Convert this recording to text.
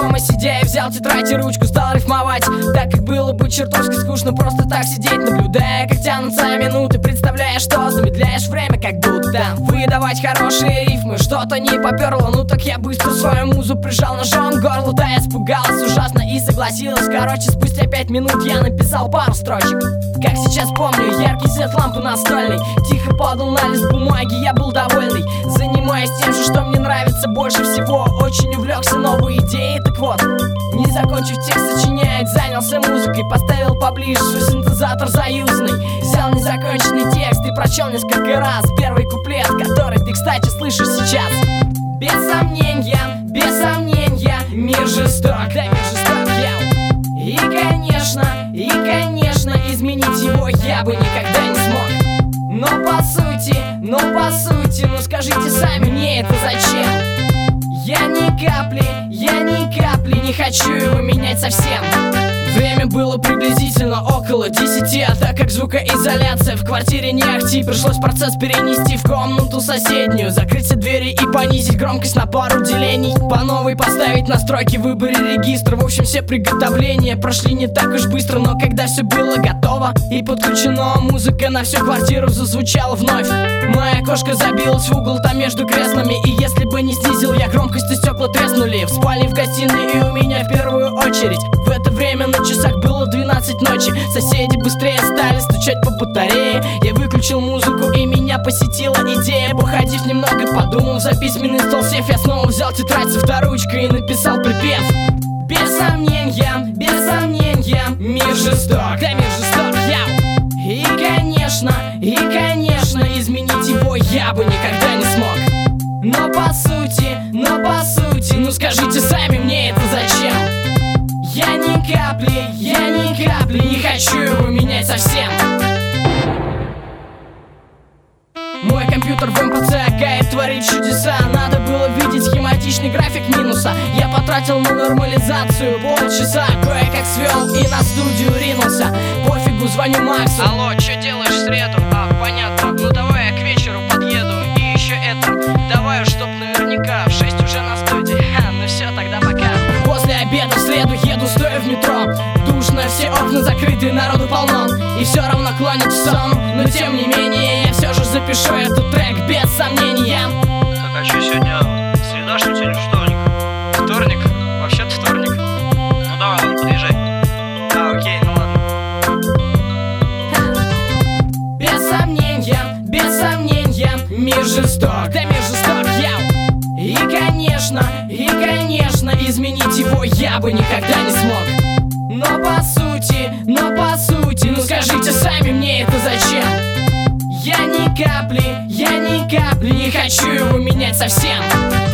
дома сидя, я взял тетрадь и ручку, стал рифмовать, так как было бы чертовски скучно просто так сидеть, наблюдая, как тянутся минуты, представляя, что замедляешь время, как будто выдавать хорошие рифмы. Что-то не поперло, ну так я быстро свою музу прижал ножом к горлу. Да, я испугалась ужасно и согласилась. Короче, спустя 5 минут я написал пару строчек. Как сейчас помню, яркий свет лампы настольной тихо падал на лист бумаги, я был довольный. Занимаясь тем же, что мне нравится больше всего, очень увлекся новой идеей. Так вот, не закончив текст сочинять, занялся музыкой, поставил поближе свой синтезатор заюзанный. Взял незаконченный текст и прочел несколько раз первый куплет, который ты, кстати, слышишь сейчас. Без сомнения, мир жесток, да, мир жесток, я. И конечно, изменить его я бы никогда не смог. Но по сути, ну скажите сами мне, это зачем? Я ни капли не хочу его менять совсем. Время было приблизительно около 10, а так как звукоизоляция в квартире не ахти, пришлось процесс перенести в комнату соседнюю, закрыть все двери и понизить громкость на пару делений, по новой поставить настройки в выборе регистра. В общем, все приготовления прошли не так уж быстро, но когда все было готово и подключено, музыка на всю квартиру зазвучала вновь. Моя кошка забилась в угол там между креслами, и если бы не снизил я громкость, и стекла треснули в спальне, в гостиной и у меня в первую очередь. В это время на часах было 12 ночи. Соседи быстрее стали стучать по батарее. Я выключил музыку и меня посетила идея. Походив немного, подумал, за письменный стол сев, я снова взял тетрадь со вторучкой и написал припев. Без сомнения, мир жесток, да, мир жесток, я. И конечно, изменить его я бы никогда не смог. Но по сути, ну скажите сами мне, это зачем? Я ни капли не хочу его менять совсем. Мой компьютер в МПЦ Акаев творит чудеса. Надо было видеть схематичный график минуса. Я потратил на нормализацию полчаса, кое-как свел и на студию ринулся. Пофигу, звоню Максу. Алло, что делаешь в среду? Понятно, ну давай я к вечеру подъеду. И еще это, давай уж чтоб наверняка в 6 уже на студии. Ну все, тогда пока. После обеда в среду еду стоя в метро. Душно, все окна закрыты, народу полно, и все равно клонит в сон. Но тем не менее я все же запишу этот трек без сомнения. Так а что сегодня? Среда, что сегодня вторник? Вторник? Вообще-то вторник. Ну давай, ладно, подъезжай. Окей, ну ладно. Без сомнения, мир жесток, да, мир жесток, я. И конечно, изменить его я бы никогда не смог. Но по сути, ну скажите сами мне, это зачем? Я ни капли не хочу его менять совсем.